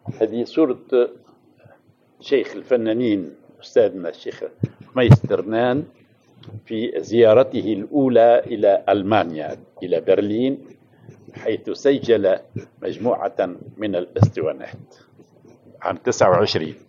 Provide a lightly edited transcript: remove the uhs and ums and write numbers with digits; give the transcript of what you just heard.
هذه صورة شيخ الفنانين أستاذنا الشيخ ميسترنان في زيارته الأولى إلى ألمانيا، إلى برلين، حيث سجل مجموعة من الأسطوانات عام 29.